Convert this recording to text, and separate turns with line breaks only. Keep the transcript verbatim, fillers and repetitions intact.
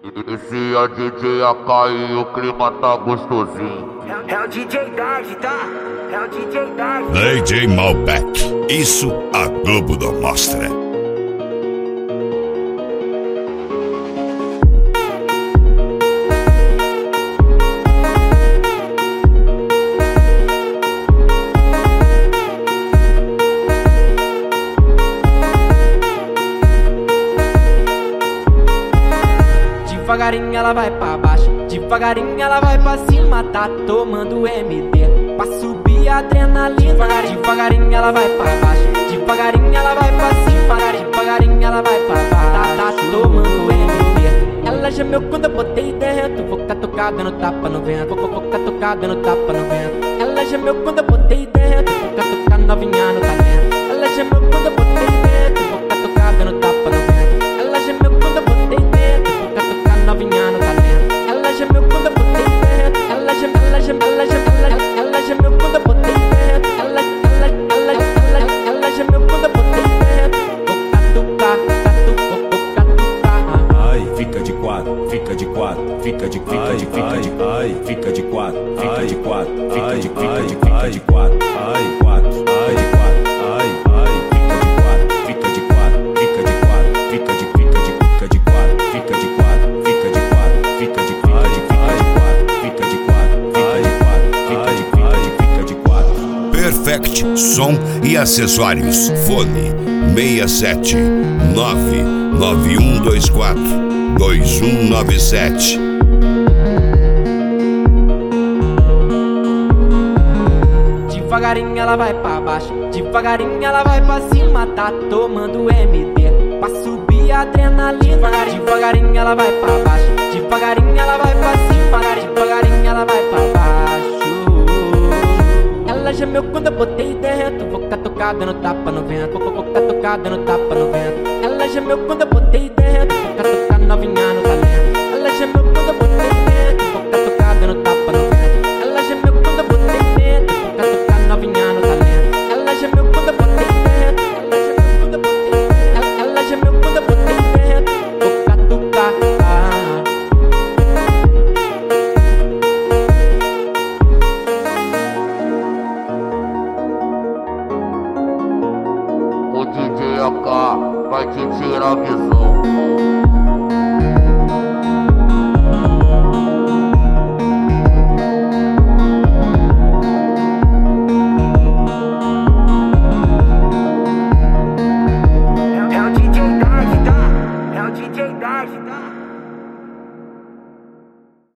Esse é D J A K e o clima tá gostosinho.
É o D J Dark, tá? É o D J Dark.
D J Malbec, isso a Globo não mostra.
Devagarinho ela vai pra baixo, devagarinho ela vai pra cima, tá tomando M D pra subir a adrenalina. Devagarinho ela vai pra baixo, devagarinho ela vai pra cima, devagarinho ela vai pra baixo, tá, tá tomando M D. Ela gemeu quando eu botei dentro, vou catucar dando tapa no vento, vou, vou catucar dando tapa no vento. Ela gemeu quando eu botei dentro, vou catucar novinha no talento. Ela gemeu quando eu botei dentro, vou catucar dando tapa no vento. Ela gemeu quando eu botei dentro, vou catucar novinha no talento. Ela gemeu quando eu botei dentro, ela gemeu, ela gemeu, ela gemeu, ela, ela gemeu quando eu botei dentro. Ela, ela, ela, ela, ela gemeu quando eu botei dentro. Vou catucar, catucar, vou catucar.
Ai, fica de quatro, fica de quatro, fica de, fica de, fica de, ai, fica de quatro, fica de quatro, fica de, fica de, fica de quatro, ai, quatro, ai, de quatro, ai, ai, fica de quatro, fica de quatro, fica de, fica de, fica de quatro, fica de quatro, fica de quatro, fica de, fica de, fica de quatro, fica de quatro, fica de quatro, fica de, fica de quatro.
Perfect Som e Acessórios. Fone seis sete nove nove um dois quatro dois um nove sete.
Devagarinho ela vai pra baixo, devagarinho ela vai pra cima, tá tomando M D pra subir a adrenalina. Devagarinho ela vai pra baixo, devagarinho ela vai pra cima, devagarinho ela vai pra baixo. Ela gemeu quando eu botei dentro, vou catucar dando tapa no vento, vou catucar dando tapa no vento. Ela gemeu quando eu botei dentro.